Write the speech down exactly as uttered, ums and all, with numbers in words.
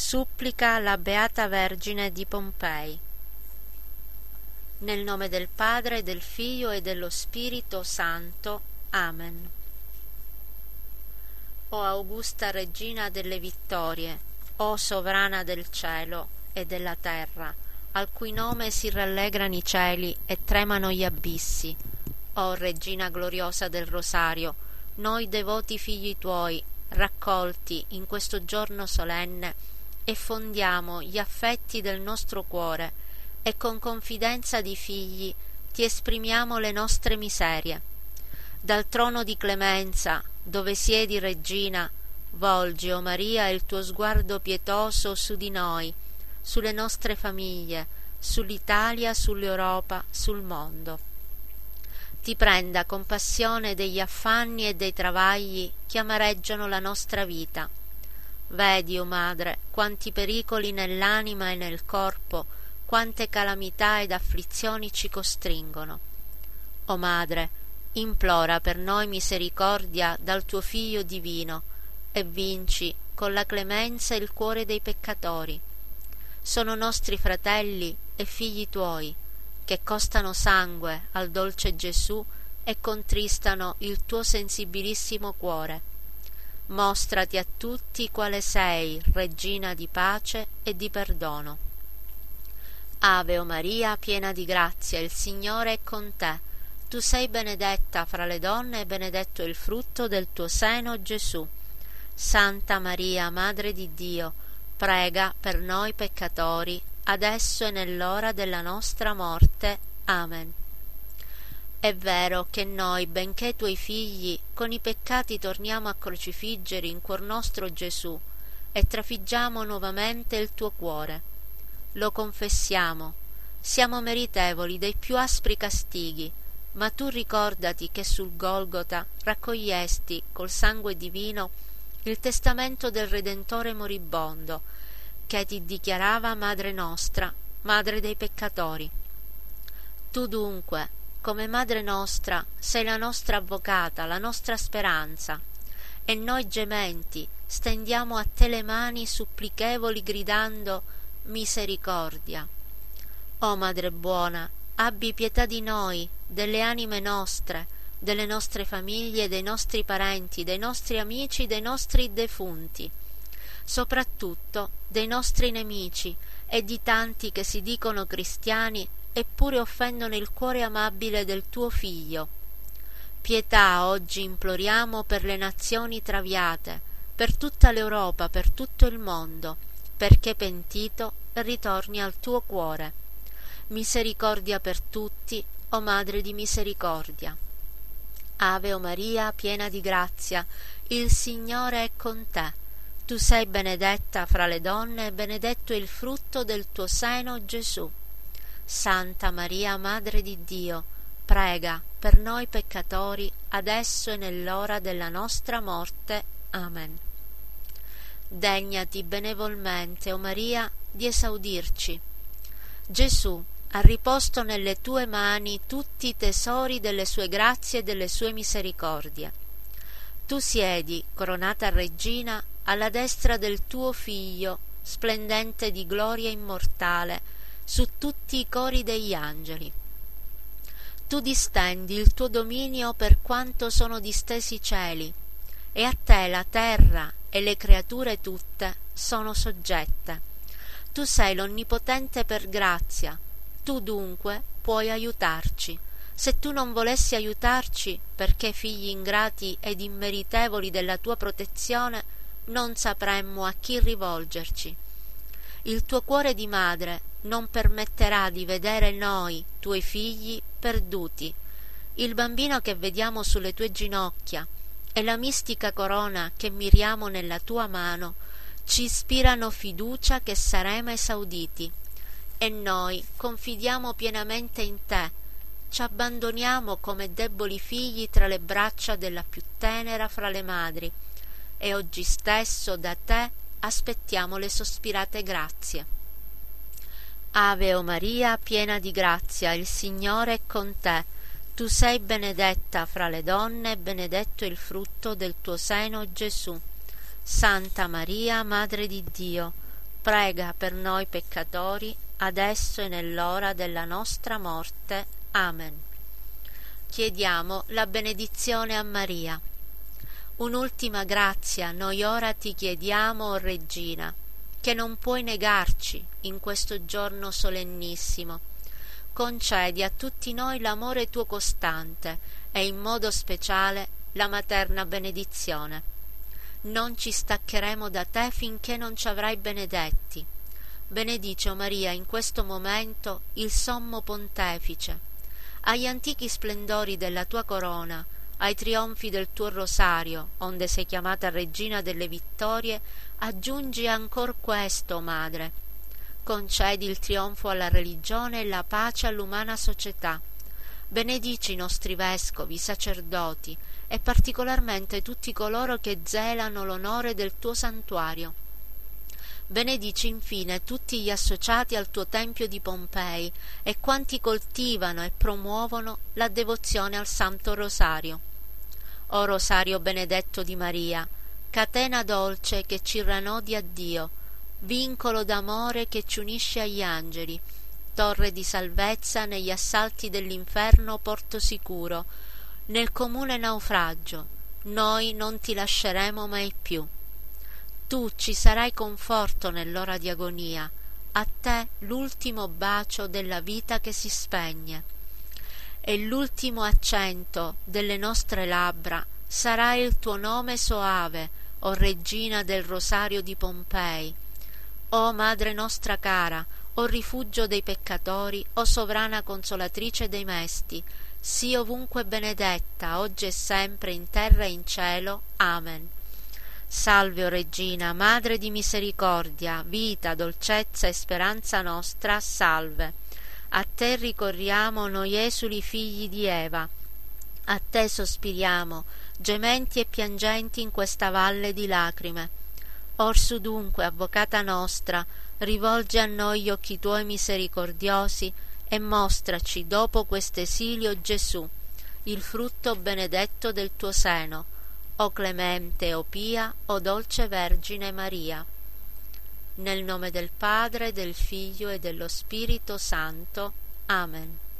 Supplica alla Beata Vergine di Pompei. Nel nome del Padre, del Figlio e dello Spirito Santo. Amen. O Augusta Regina delle Vittorie, o Sovrana del cielo e della terra, al cui nome si rallegrano i cieli e tremano gli abissi, o Regina gloriosa del Rosario, noi devoti figli tuoi, raccolti in questo giorno solenne, e fondiamo gli affetti del nostro cuore e con confidenza di figli ti esprimiamo le nostre miserie. Dal trono di clemenza, dove siedi Regina, volgi, o Maria, il tuo sguardo pietoso su di noi, sulle nostre famiglie, sull'Italia, sull'Europa, sul mondo. Ti prenda compassione degli affanni e dei travagli che amareggiano la nostra vita. Vedi, o Madre, quanti pericoli nell'anima e nel corpo, quante calamità ed afflizioni ci costringono. O Madre, implora per noi misericordia dal tuo Figlio divino e vinci con la clemenza il cuore dei peccatori. Sono nostri fratelli e figli tuoi, che costano sangue al dolce Gesù e contristano il tuo sensibilissimo cuore. Mostrati a tutti quale sei, Regina di pace e di perdono. Ave o Maria, piena di grazia, il Signore è con te. Tu sei benedetta fra le donne e benedetto il frutto del tuo seno, Gesù. Santa Maria, Madre di Dio, prega per noi peccatori, adesso e nell'ora della nostra morte. Amen. È vero che noi, benché tuoi figli, con i peccati torniamo a crocifiggere in cuor nostro Gesù e trafiggiamo nuovamente il tuo cuore. Lo confessiamo, siamo meritevoli dei più aspri castighi, ma tu ricordati che sul Golgota raccogliesti col sangue divino il testamento del Redentore moribondo, che ti dichiarava Madre nostra, Madre dei peccatori. Tu dunque, come Madre nostra, sei la nostra avvocata, la nostra speranza, e noi gementi stendiamo a te le mani supplichevoli gridando misericordia. O Madre buona, abbi pietà di noi, delle anime nostre, delle nostre famiglie, dei nostri parenti, dei nostri amici, dei nostri defunti, soprattutto dei nostri nemici e di tanti che si dicono cristiani eppure offendono il cuore amabile del tuo Figlio. Pietà oggi imploriamo per le nazioni traviate, per tutta l'Europa, per tutto il mondo, perché pentito ritorni al tuo cuore. Misericordia per tutti, o Madre di misericordia. Ave o Maria, piena di grazia, il Signore è con te. Tu sei benedetta fra le donne e benedetto il frutto del tuo seno, Gesù. Santa Maria, Madre di Dio, prega per noi peccatori, adesso e nell'ora della nostra morte. Amen. Degnati benevolmente, o Maria, di esaudirci. Gesù ha riposto nelle tue mani tutti i tesori delle sue grazie e delle sue misericordie. Tu siedi, coronata Regina, alla destra del tuo Figlio, splendente di gloria immortale, su tutti i cori degli angeli. Tu distendi il tuo dominio per quanto sono distesi i cieli, e a te la terra e le creature tutte sono soggette. Tu sei l'Onnipotente per grazia, tu dunque puoi aiutarci. Se tu non volessi aiutarci, perché figli ingrati ed immeritevoli della tua protezione, non sapremmo a chi rivolgerci. Il tuo cuore di madre non permetterà di vedere noi, tuoi figli, perduti. Il bambino che vediamo sulle tue ginocchia e la mistica corona che miriamo nella tua mano ci ispirano fiducia che saremo esauditi, e noi confidiamo pienamente in te, ci abbandoniamo come deboli figli tra le braccia della più tenera fra le madri, e oggi stesso da te aspettiamo le sospirate grazie. Ave o Maria, piena di grazia, il Signore è con te. Tu sei benedetta fra le donne e benedetto il frutto del tuo seno, Gesù. Santa Maria, Madre di Dio, prega per noi peccatori, adesso e nell'ora della nostra morte. Amen. Chiediamo la benedizione a Maria. Un'ultima grazia noi ora ti chiediamo, o Regina, che non puoi negarci in questo giorno solennissimo. Concedi a tutti noi l'amore tuo costante e in modo speciale la materna benedizione. Non ci staccheremo da te finché non ci avrai benedetti. Benedice, o Maria, in questo momento il sommo pontefice. Agli antichi splendori della tua corona, ai trionfi del tuo rosario, onde sei chiamata Regina delle Vittorie, aggiungi ancor questo, o Madre. Concedi il trionfo alla religione e la pace all'umana società. Benedici i nostri vescovi, sacerdoti e particolarmente tutti coloro che zelano l'onore del tuo santuario. Benedici infine tutti gli associati al tuo Tempio di Pompei e quanti coltivano e promuovono la devozione al Santo Rosario. O Rosario benedetto di Maria, catena dolce che ci ranodia a Dio, vincolo d'amore che ci unisce agli angeli, torre di salvezza negli assalti dell'inferno, porto sicuro, nel comune naufragio, noi non ti lasceremo mai più. Tu ci sarai conforto nell'ora di agonia, a te l'ultimo bacio della vita che si spegne. E l'ultimo accento delle nostre labbra sarà il tuo nome soave, o Regina del Rosario di Pompei. O Madre nostra cara, o rifugio dei peccatori, o sovrana consolatrice dei mesti, sii ovunque benedetta, oggi e sempre, in terra e in cielo. Amen. Salve, o Regina, Madre di misericordia, vita, dolcezza e speranza nostra, salve. A te ricorriamo noi esuli figli di Eva, a te sospiriamo, gementi e piangenti in questa valle di lacrime. Orsu dunque, avvocata nostra, rivolgi a noi gli occhi tuoi misericordiosi e mostraci dopo quest'esilio Gesù, il frutto benedetto del tuo seno, o clemente, o pia, o dolce Vergine Maria. Nel nome del Padre, del Figlio e dello Spirito Santo. Amen.